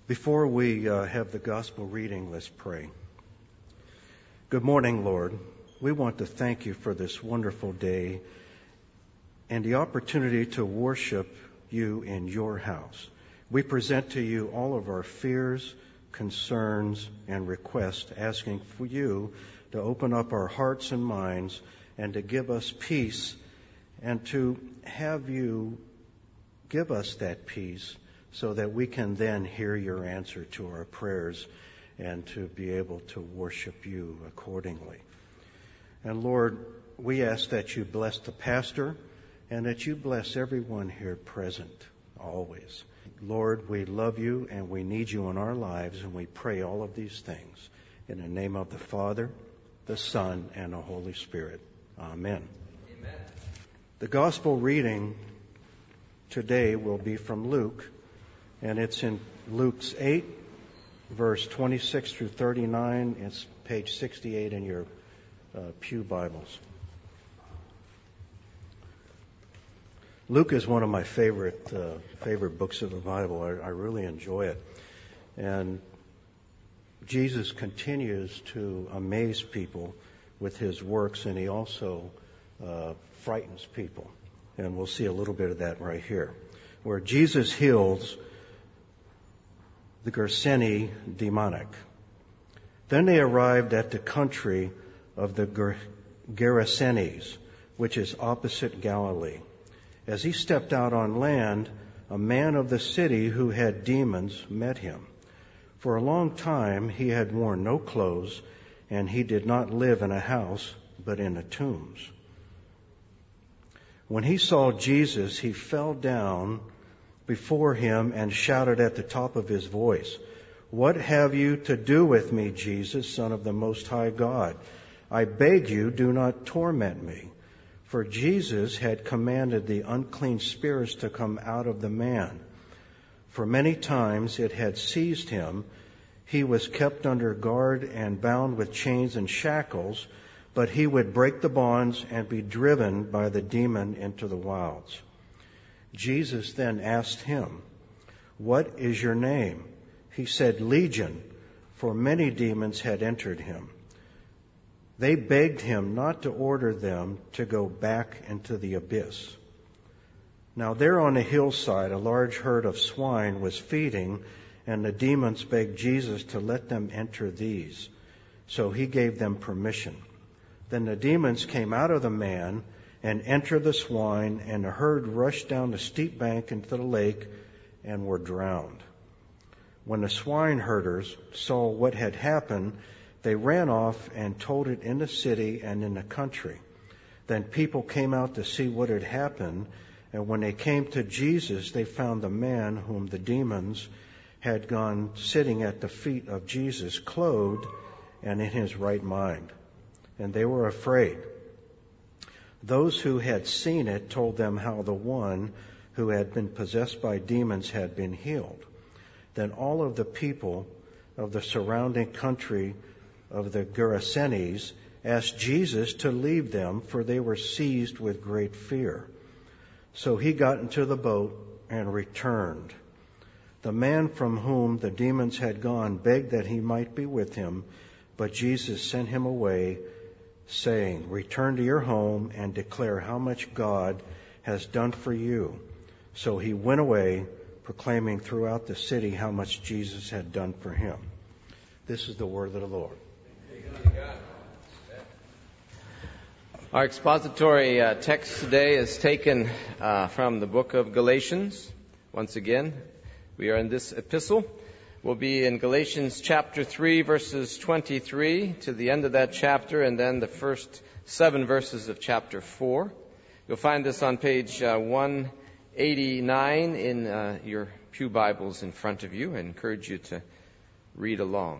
Before we have the gospel reading, let's pray. Good morning, Lord. We want to thank you for this wonderful day and the opportunity to worship you in your house. We present to you all of our fears, concerns, and requests, asking for you to open up our hearts and minds and to give us peace and to have you give us that peace so that we can then hear your answer to our prayers and to be able to worship you accordingly. And Lord, we ask that you bless the pastor and that you bless everyone here present always. Lord, we love you and we need you in our lives, and we pray all of these things in the name of the Father, the Son, and the Holy Spirit. Amen. Amen. The gospel reading today will be from Luke, and it's in Luke's 8, verse 26 through 39. It's page 68 in your pew Bibles. Luke is one of my favorite books of the Bible. I really enjoy it. And Jesus continues to amaze people with his works, and he also frightens people. And we'll see a little bit of that right here, where Jesus heals the Gerasene demonic. Then they arrived at the country of the Gerasenes, which is opposite Galilee. As he stepped out on land, a man of the city who had demons met him. For a long time he had worn no clothes, and he did not live in a house, but in the tombs. When he saw Jesus, he fell down before him and shouted at the top of his voice, "What have you to do with me, Jesus, Son of the Most High God? I beg you, do not torment me." For Jesus had commanded the unclean spirits to come out of the man. For many times it had seized him. He was kept under guard and bound with chains and shackles, but he would break the bonds and be driven by the demon into the wilds. Jesus then asked him, "What is your name?" He said, "Legion," for many demons had entered him. They begged him not to order them to go back into the abyss. Now there on a hillside, a large herd of swine was feeding, and the demons begged Jesus to let them enter these. So he gave them permission. Then the demons came out of the man and entered the swine, and the herd rushed down the steep bank into the lake and were drowned. When the swineherders saw what had happened, they ran off and told it in the city and in the country. Then people came out to see what had happened, and when they came to Jesus, they found the man whom the demons had gone sitting at the feet of Jesus, clothed and in his right mind. And they were afraid. Those who had seen it told them how the one who had been possessed by demons had been healed. Then all of the people of the surrounding country of the Gerasenes asked Jesus to leave them, for they were seized with great fear. So he got into the boat and returned. The man from whom the demons had gone begged that he might be with him, but Jesus sent him away, saying, "Return to your home and declare how much God has done for you." So he went away, proclaiming throughout the city how much Jesus had done for him. This is the word of the Lord. Our expository text today is taken from the book of Galatians. Once again, we are in this epistle. We'll be in Galatians chapter 3, verses 23 to the end of that chapter, and then the first 7 verses of chapter 4. You'll find this on page 189 in your pew Bibles in front of you. I encourage you to read along.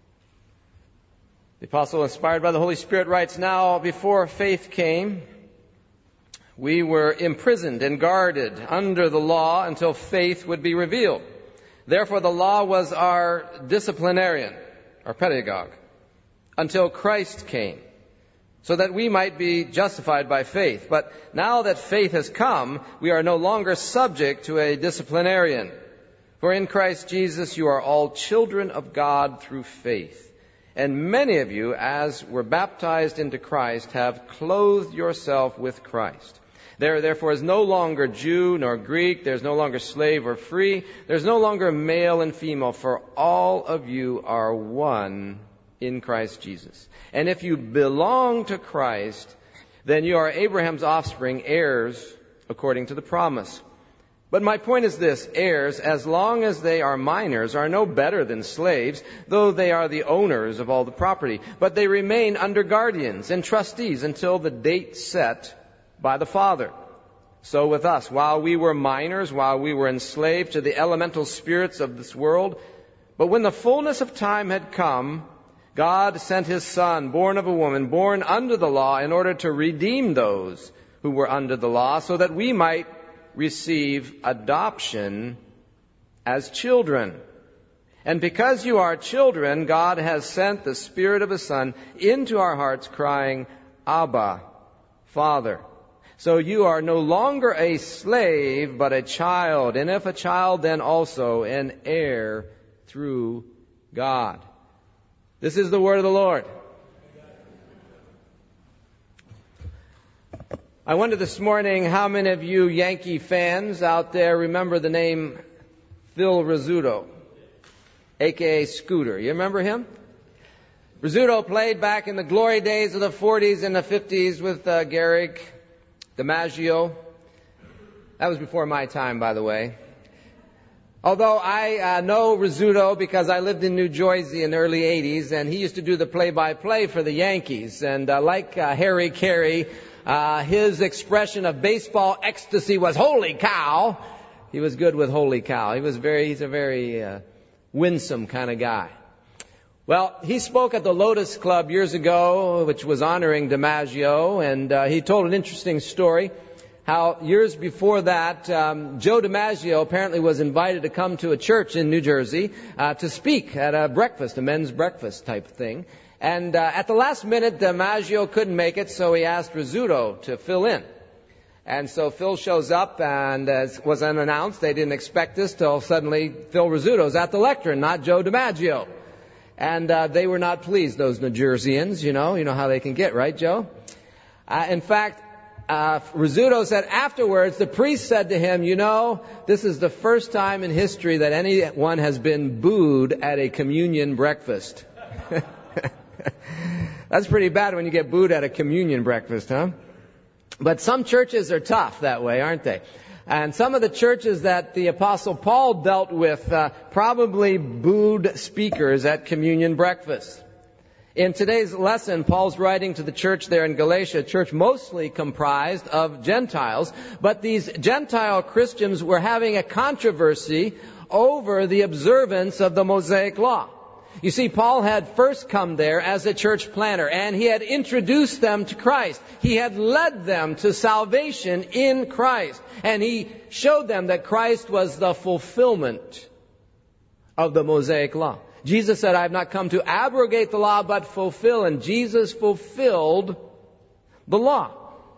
The apostle, inspired by the Holy Spirit, writes, "Now, before faith came, we were imprisoned and guarded under the law until faith would be revealed. Therefore, the law was our disciplinarian, our pedagogue, until Christ came, so that we might be justified by faith. But now that faith has come, we are no longer subject to a disciplinarian. For in Christ Jesus you are all children of God through faith. And many of you, as were baptized into Christ, have clothed yourself with Christ. There therefore is no longer Jew nor Greek, there is no longer slave or free, there is no longer male and female, for all of you are one in Christ Jesus. And if you belong to Christ, then you are Abraham's offspring, heirs according to the promise. But my point is this: heirs, as long as they are minors, are no better than slaves, though they are the owners of all the property. But they remain under guardians and trustees until the date set by the Father. So with us, while we were minors, while we were enslaved to the elemental spirits of this world, but when the fullness of time had come, God sent His Son, born of a woman, born under the law, in order to redeem those who were under the law, so that we might receive adoption as children. And because you are children, God has sent the Spirit of His Son into our hearts, crying, Abba, Father. So you are no longer a slave, but a child, and if a child, then also an heir through God. This is the word of the Lord. I wonder this morning how many of you Yankee fans out there remember the name Phil Rizzuto, a.k.a. Scooter. You remember him? Rizzuto played back in the glory days of the 40s and the 50s with Gehrig, DiMaggio. That was before my time, by the way. Although I know Rizzuto because I lived in New Jersey in the early 80s, and he used to do the play-by-play for the Yankees. And like Harry Carey, his expression of baseball ecstasy was "holy cow." He was good with "holy cow." He's a very winsome kind of guy. Well, he spoke at the Lotus Club years ago, which was honoring DiMaggio, and he told an interesting story. How years before that, Joe DiMaggio apparently was invited to come to a church in New Jersey to speak at a breakfast, a men's breakfast type thing. And at the last minute, DiMaggio couldn't make it, so he asked Rizzuto to fill in. And so Phil shows up, and as was unannounced, they didn't expect this till suddenly Phil Rizzuto's at the lectern, not Joe DiMaggio. And they were not pleased, those New Jerseyans, you know how they can get, right, Joe? In fact, Rizzuto said afterwards, the priest said to him, this is the first time in history that anyone has been booed at a communion breakfast. That's pretty bad when you get booed at a communion breakfast, huh? But some churches are tough that way, aren't they? And some of the churches that the Apostle Paul dealt with probably booed speakers at communion breakfast. In today's lesson, Paul's writing to the church there in Galatia, a church mostly comprised of Gentiles, but these Gentile Christians were having a controversy over the observance of the Mosaic Law. You see, Paul had first come there as a church planter, and he had introduced them to Christ. He had led them to salvation in Christ, and he showed them that Christ was the fulfillment of the Mosaic Law. Jesus said, I have not come to abrogate the law, but fulfill. And Jesus fulfilled the law.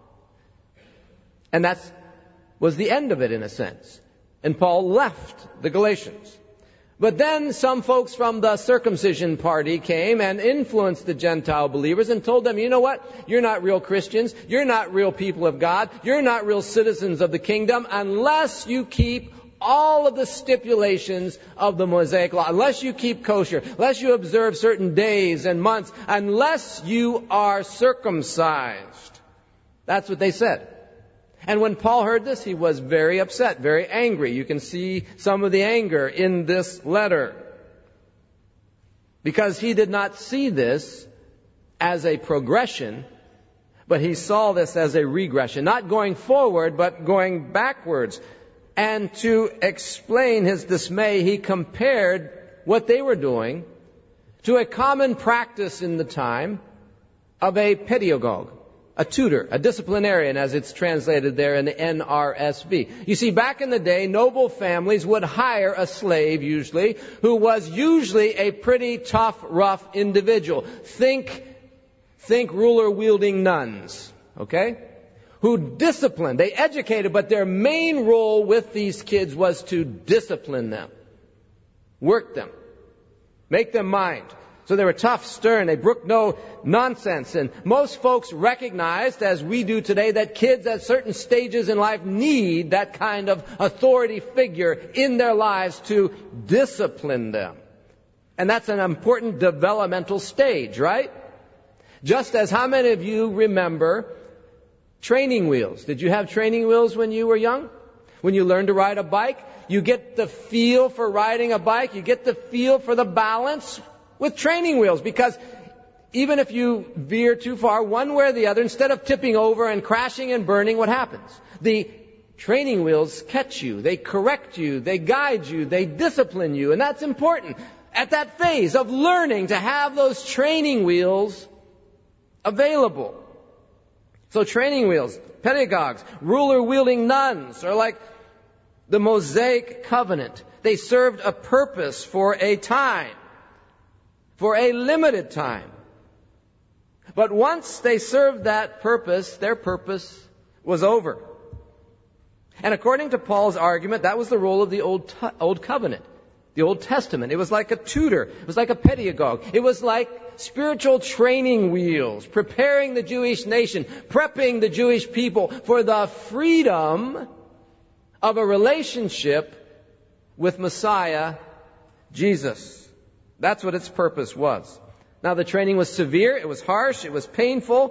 And that was the end of it, in a sense. And Paul left the Galatians. But then some folks from the circumcision party came and influenced the Gentile believers and told them, you know what? You're not real Christians. You're not real people of God. You're not real citizens of the kingdom unless you keep all of the stipulations of the Mosaic Law, unless you keep kosher, unless you observe certain days and months, unless you are circumcised. That's what they said. And when Paul heard this, he was very upset, very angry. You can see some of the anger in this letter. Because he did not see this as a progression, but he saw this as a regression. Not going forward, but going backwards. And to explain his dismay, he compared what they were doing to a common practice in the time of a pedagogue, a tutor, a disciplinarian, as it's translated there in the NRSV. You see, back in the day, noble families would hire a slave, usually, who was usually a pretty tough, rough individual. Think ruler-wielding nuns, okay? Who disciplined. They educated, but their main role with these kids was to discipline them. Work them. Make them mind. So they were tough, stern. They brooked no nonsense. And most folks recognized, as we do today, that kids at certain stages in life need that kind of authority figure in their lives to discipline them. And that's an important developmental stage, right? Just as how many of you remember training wheels? Did you have training wheels when you were young? When you learned to ride a bike, you get the feel for riding a bike. You get the feel for the balance with training wheels, because even if you veer too far one way or the other, instead of tipping over and crashing and burning, what happens? The training wheels catch you, they correct you, they guide you, they discipline you, and that's important at that phase of learning to have those training wheels available. So training wheels, pedagogues, ruler-wielding nuns are like the Mosaic covenant. They served a purpose for a time. For a limited time. But once they served that purpose, their purpose was over. And according to Paul's argument, that was the role of the Old Covenant, the Old Testament. It was like a tutor. It was like a pedagogue. It was like spiritual training wheels, preparing the Jewish nation, prepping the Jewish people for the freedom of a relationship with Messiah, Jesus. That's what its purpose was. Now, the training was severe, it was harsh, it was painful.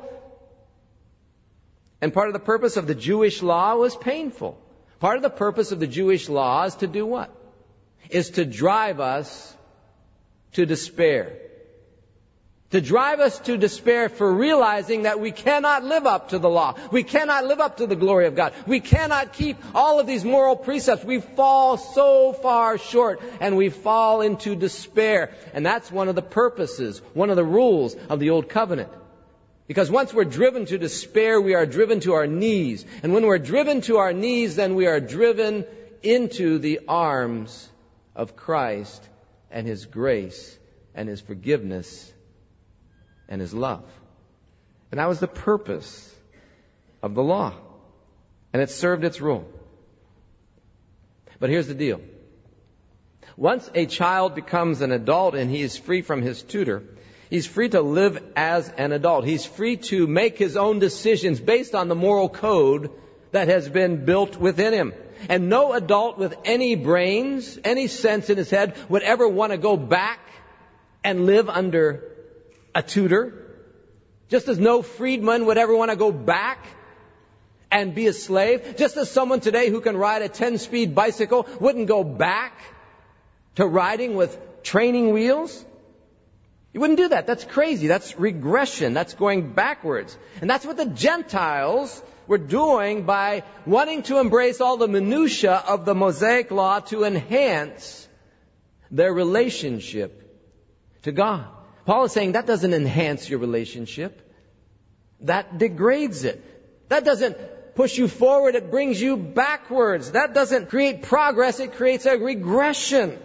And part of the purpose of the Jewish law was painful. Part of the purpose of the Jewish law is to do what? Is to drive us to despair. To drive us to despair for realizing that we cannot live up to the law. We cannot live up to the glory of God. We cannot keep all of these moral precepts. We fall so far short and we fall into despair. And that's one of the purposes, one of the rules of the Old Covenant. Because once we're driven to despair, we are driven to our knees. And when we're driven to our knees, then we are driven into the arms of Christ and His grace and His forgiveness and His love. And that was the purpose of the law. And it served its role. But here's the deal. Once a child becomes an adult and he is free from his tutor, he's free to live as an adult. He's free to make his own decisions based on the moral code that has been built within him. And no adult with any brains, any sense in his head would ever want to go back and live under a tutor, just as no freedman would ever want to go back and be a slave, just as someone today who can ride a 10-speed bicycle wouldn't go back to riding with training wheels. You wouldn't do that. That's crazy. That's regression. That's going backwards. And that's what the Gentiles were doing by wanting to embrace all the minutia of the Mosaic law to enhance their relationship to God. Paul is saying that doesn't enhance your relationship. That degrades it. That doesn't push you forward. It brings you backwards. That doesn't create progress. It creates a regression.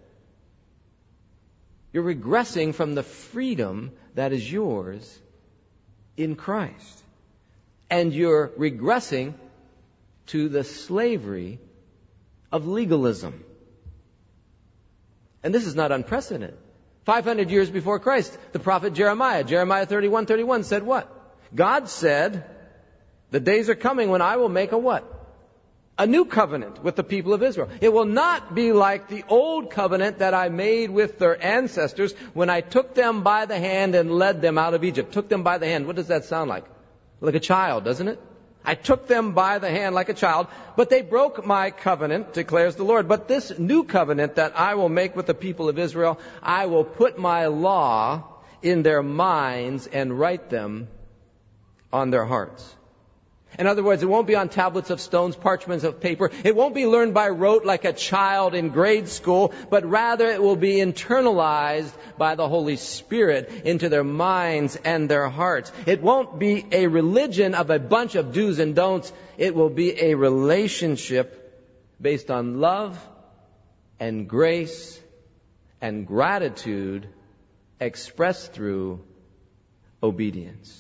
You're regressing from the freedom that is yours in Christ. And you're regressing to the slavery of legalism. And this is not unprecedented. 500 years before Christ, the prophet Jeremiah 31:31 said what? God said, the days are coming when I will make a what? A new covenant with the people of Israel. It will not be like the old covenant that I made with their ancestors when I took them by the hand and led them out of Egypt. Took them by the hand. What does that sound like? Like a child, doesn't it? I took them by the hand like a child, but they broke my covenant, declares the Lord. But this new covenant that I will make with the people of Israel, I will put my law in their minds and write them on their hearts. In other words, it won't be on tablets of stones, parchments of paper. It won't be learned by rote like a child in grade school, but rather it will be internalized by the Holy Spirit into their minds and their hearts. It won't be a religion of a bunch of do's and don'ts. It will be a relationship based on love and grace and gratitude expressed through obedience.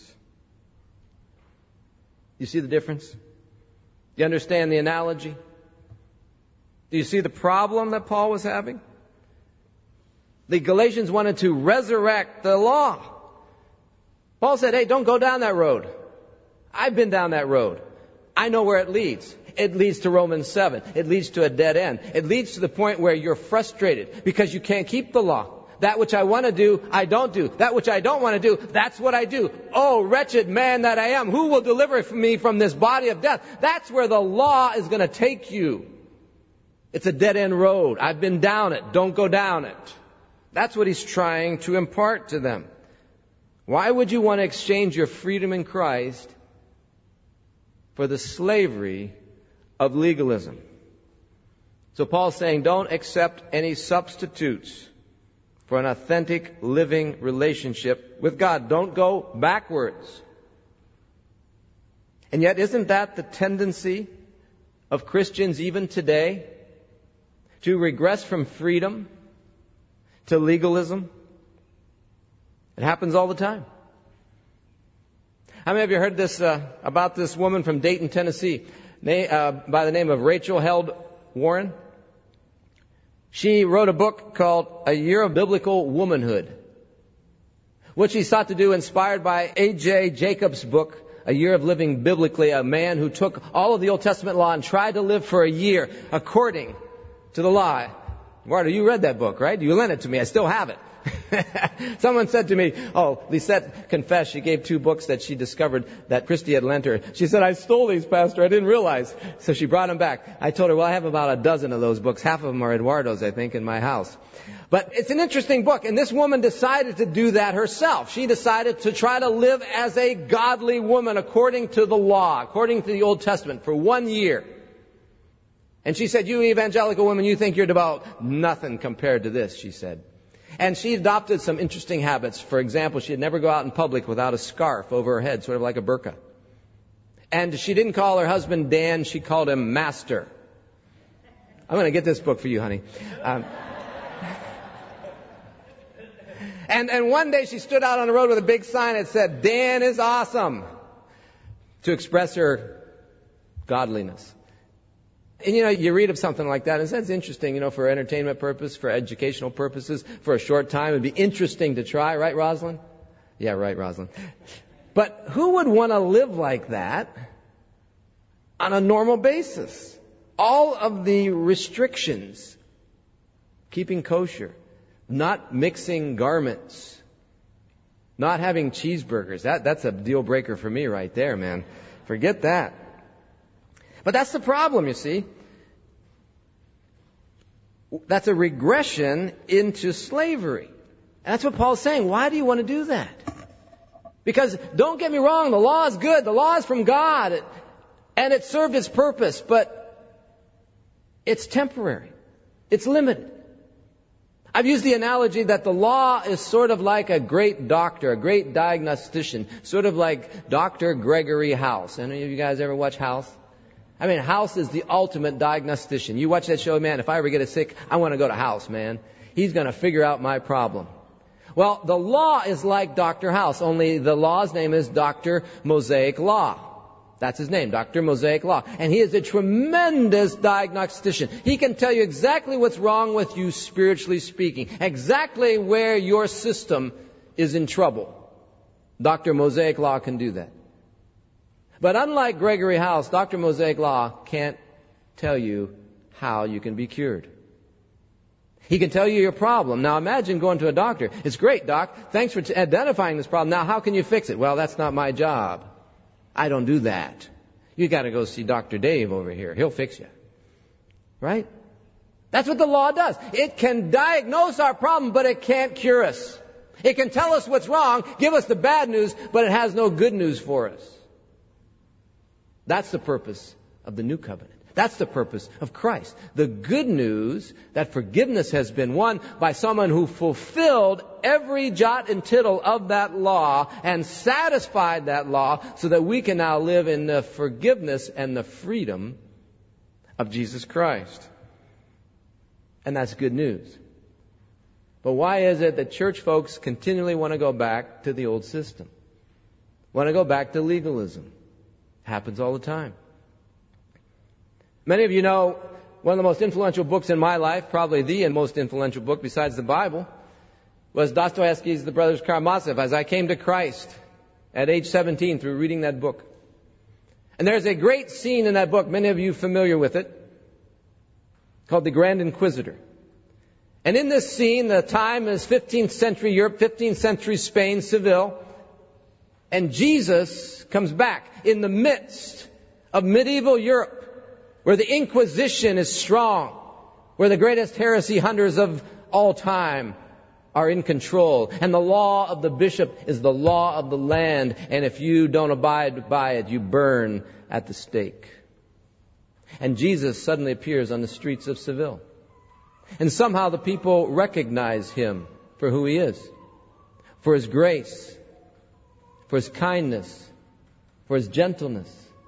You see the difference? You understand the analogy? Do you see the problem that Paul was having? The Galatians wanted to resurrect the law. Paul said, hey, don't go down that road. I've been down that road. I know where it leads. It leads to Romans 7. It leads to a dead end. It leads to the point where you're frustrated because you can't keep the law. That which I want to do, I don't do. That which I don't want to do, that's what I do. Oh, wretched man that I am, who will deliver me from this body of death? That's where the law is going to take you. It's a dead-end road. I've been down it. Don't go down it. That's what he's trying to impart to them. Why would you want to exchange your freedom in Christ for the slavery of legalism? So Paul's saying, don't accept any substitutes for an authentic living relationship with God. Don't go backwards. And yet, isn't that the tendency of Christians even today? To regress from freedom to legalism? It happens all the time. How many of you heard this about this woman from Dayton, Tennessee, by the name of Rachel Held Warren? She wrote a book called A Year of Biblical Womanhood. What she sought to do, inspired by A.J. Jacobs' book, A Year of Living Biblically, a man who took all of the Old Testament law and tried to live for a year according to the law. Marta, you read that book, right? You lent it to me. I still have it. Someone said to me, Lisette confessed she gave 2 books that she discovered that Christy had lent her. She said, I stole these, Pastor. I didn't realize. So she brought them back. I told her, well, I have about a dozen of those books. Half of them are Eduardo's, I think, in my house. But it's an interesting book. And this woman decided to do that herself. She decided to try to live as a godly woman according to the law, according to the Old Testament, for 1 year. And she said, you evangelical women, you think you're about nothing compared to this, she said. And she adopted some interesting habits. For example, she'd never go out in public without a scarf over her head, sort of like a burqa. And she didn't call her husband Dan, she called him Master. I'm going to get this book for you, honey. And one day she stood out on the road with a big sign that said, Dan is awesome, to express her godliness. And you read of something like that, and it's interesting, for entertainment purpose, for educational purposes, for a short time. It'd be interesting to try, right, Rosalind? Yeah, right, Rosalind. But who would want to live like that on a normal basis? All of the restrictions, keeping kosher, not mixing garments, not having cheeseburgers. That's a deal breaker for me right there, man. Forget that. But that's the problem, you see. That's a regression into slavery. And that's what Paul's saying. Why do you want to do that? Because, don't get me wrong, the law is good. The law is from God. And it served its purpose. But it's temporary. It's limited. I've used the analogy that the law is sort of like a great doctor, a great diagnostician. Sort of like Dr. Gregory House. Any of you guys ever watch House? I mean, House is the ultimate diagnostician. You watch that show, man, if I ever get sick, I want to go to House, man. He's going to figure out my problem. Well, the law is like Dr. House, only the law's name is Dr. Mosaic Law. That's his name, Dr. Mosaic Law. And he is a tremendous diagnostician. He can tell you exactly what's wrong with you spiritually speaking, exactly where your system is in trouble. Dr. Mosaic Law can do that. But unlike Gregory House, Dr. Mosaic Law can't tell you how you can be cured. He can tell you your problem. Now imagine going to a doctor. It's great, doc. Thanks for identifying this problem. Now how can you fix it? Well, that's not my job. I don't do that. You got to go see Dr. Dave over here. He'll fix you. Right? That's what the law does. It can diagnose our problem, but it can't cure us. It can tell us what's wrong, give us the bad news, but it has no good news for us. That's the purpose of the new covenant. That's the purpose of Christ. The good news that forgiveness has been won by someone who fulfilled every jot and tittle of that law and satisfied that law so that we can now live in the forgiveness and the freedom of Jesus Christ. And that's good news. But why is it that church folks continually want to go back to the old system? Want to go back to legalism? Happens all the time. Many of you know one of the most influential books in my life, probably the most influential book besides the Bible, was Dostoevsky's The Brothers Karamazov, As I Came to Christ at age 17 through reading that book. And there's a great scene in that book, many of you familiar with it, called The Grand Inquisitor. And in this scene, the time is 15th century Europe, 15th century Spain, Seville. And Jesus comes back in the midst of medieval Europe, where the Inquisition is strong, where the greatest heresy hunters of all time are in control. And the law of the bishop is the law of the land. And if you don't abide by it, you burn at the stake. And Jesus suddenly appears on the streets of Seville. And somehow the people recognize him for who he is, for his grace, for his kindness, for his gentleness.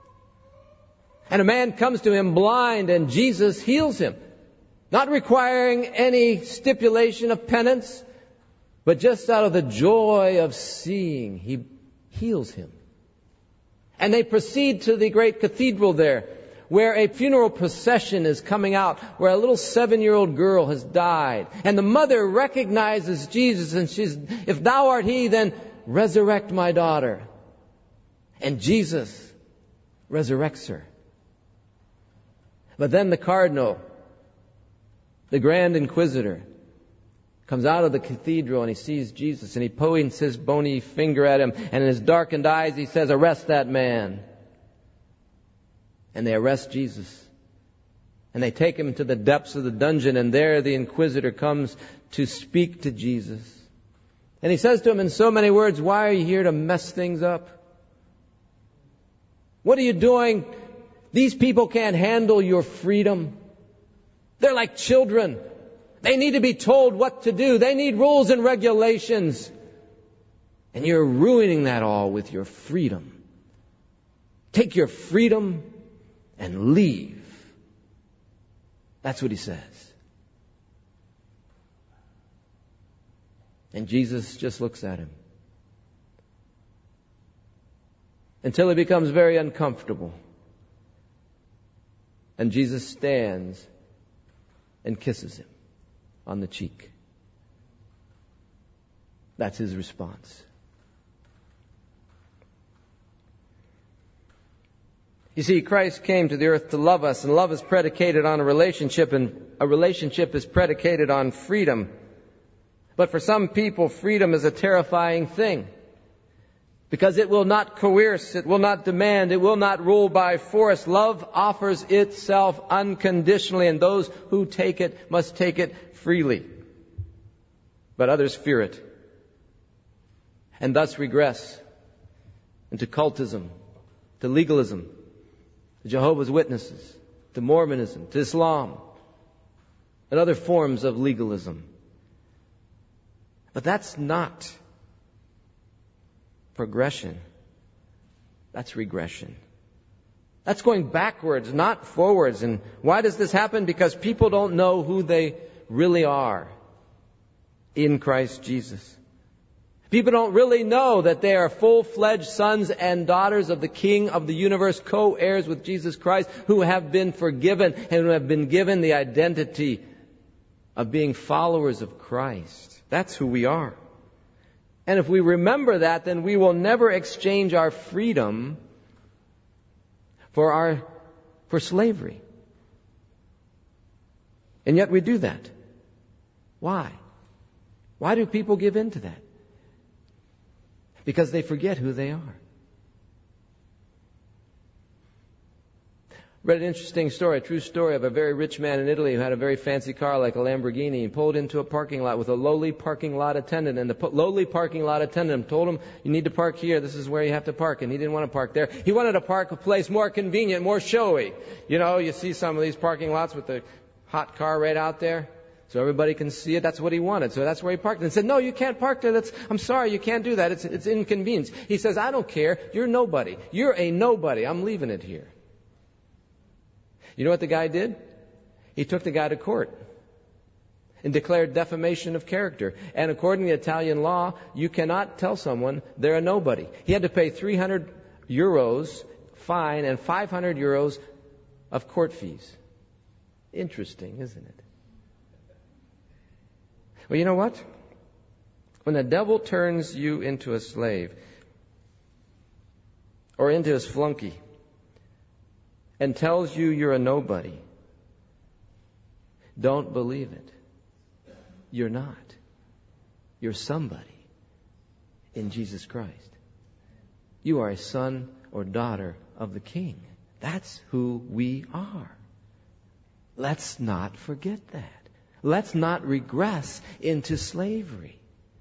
And a man comes to him blind, and Jesus heals him, not requiring any stipulation of penance, but just out of the joy of seeing, he heals him. And they proceed to the great cathedral there, where a funeral procession is coming out, where a little 7-year-old girl has died. And the mother recognizes Jesus, and she's, if thou art he, then resurrect my daughter. And Jesus resurrects her. But then the cardinal, the Grand Inquisitor, comes out of the cathedral and he sees Jesus and he points his bony finger at him, and in his darkened eyes he says, "Arrest that man." And they arrest Jesus. And they take him to the depths of the dungeon, and there the Inquisitor comes to speak to Jesus. And he says to him in so many words, "Why are you here to mess things up? What are you doing? These people can't handle your freedom. They're like children. They need to be told what to do. They need rules and regulations. And you're ruining that all with your freedom. Take your freedom and leave." That's what he says. And Jesus just looks at him until he becomes very uncomfortable. And Jesus stands and kisses him on the cheek. That's his response. You see, Christ came to the earth to love us, and love is predicated on a relationship, and a relationship is predicated on freedom. But for some people, freedom is a terrifying thing, because it will not coerce, it will not demand, it will not rule by force. Love offers itself unconditionally, and those who take it must take it freely. But others fear it, and thus regress into cultism, to legalism, to Jehovah's Witnesses, to Mormonism, to Islam, and other forms of legalism. But that's not progression. That's regression. That's going backwards, not forwards. And why does this happen? Because people don't know who they really are in Christ Jesus. People don't really know that they are full-fledged sons and daughters of the King of the universe, co-heirs with Jesus Christ, who have been forgiven and who have been given the identity of being followers of Christ. That's who we are. And if we remember that, then we will never exchange our freedom for slavery. And yet we do that. Why? Why do people give in to that? Because they forget who they are. Read an interesting story, a true story of a very rich man in Italy who had a very fancy car like a Lamborghini. He pulled into a parking lot with a lowly parking lot attendant, and the lowly parking lot attendant told him, "You need to park here. This is where you have to park." And he didn't want to park there. He wanted to park a place more convenient, more showy. You know, you see some of these parking lots with the hot car right out there, so everybody can see it. That's what he wanted. So that's where he parked. And said, "No, you can't park there. I'm sorry, you can't do that. It's inconvenience." He says, "I don't care. You're nobody. You're a nobody. I'm leaving it here." You know what the guy did? He took the guy to court and declared defamation of character. And according to Italian law, you cannot tell someone they're a nobody. He had to pay 300 euros fine and 500 euros of court fees. Interesting, isn't it? Well, you know what? When the devil turns you into a slave or into his flunky and tells you you're a nobody, don't believe it. You're not. You're somebody in Jesus Christ. You are a son or daughter of the King. That's who we are. Let's not forget that. Let's not regress into slavery.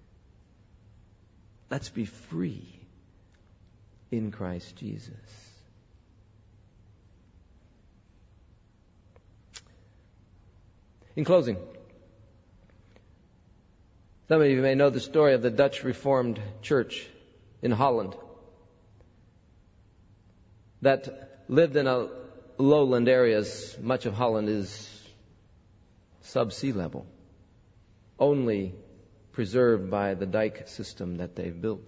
Let's be free in Christ Jesus. In closing, some of you may know the story of the Dutch Reformed Church in Holland that lived in a lowland areas. Much of Holland is sub-sea level, only preserved by the dike system that they've built.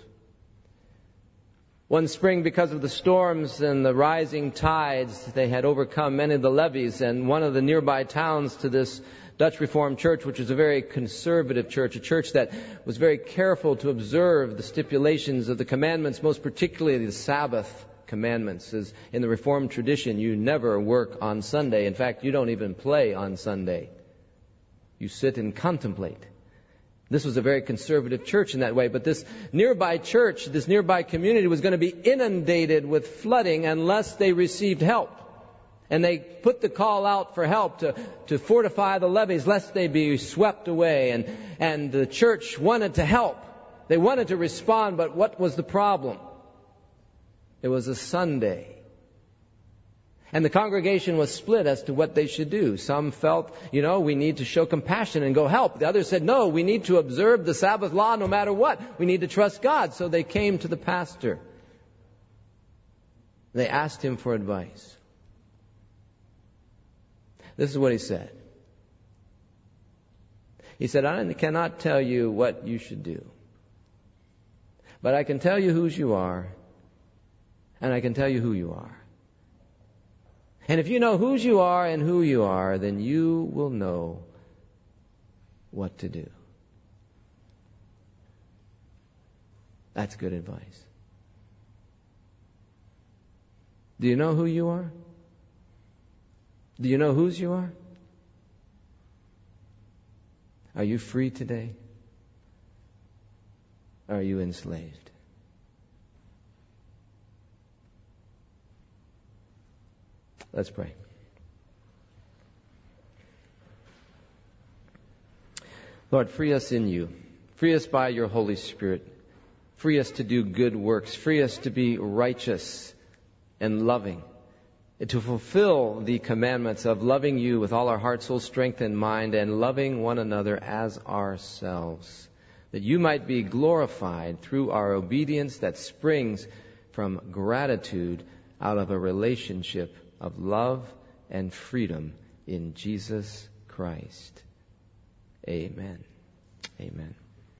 One spring, because of the storms and the rising tides, they had overcome many of the levees, and one of the nearby towns to this Dutch Reformed Church, which was a very conservative church, a church that was very careful to observe the stipulations of the commandments, most particularly the Sabbath commandments. As in the Reformed tradition, you never work on Sunday. In fact, you don't even play on Sunday. You sit and contemplate. This was a very conservative church in that way, but this nearby church, this nearby community was going to be inundated with flooding unless they received help. And they put the call out for help to fortify the levees lest they be swept away. And the church wanted to help. They wanted to respond, but what was the problem? It was a Sunday. And the congregation was split as to what they should do. Some felt, we need to show compassion and go help. The others said, no, we need to observe the Sabbath law no matter what. We need to trust God. So they came to the pastor. They asked him for advice. This is what he said. He said, I cannot tell you what you should do, but I can tell you whose you are, and I can tell you who you are. And if you know whose you are and who you are, then you will know what to do. That's good advice. Do you know who you are? Do you know whose you are? Are you free today? Or are you enslaved? Let's pray. Lord, free us in you. Free us by your Holy Spirit. Free us to do good works. Free us to be righteous and loving. To fulfill the commandments of loving you with all our heart, soul, strength, and mind, and loving one another as ourselves, that you might be glorified through our obedience that springs from gratitude out of a relationship of love and freedom in Jesus Christ. Amen. Amen.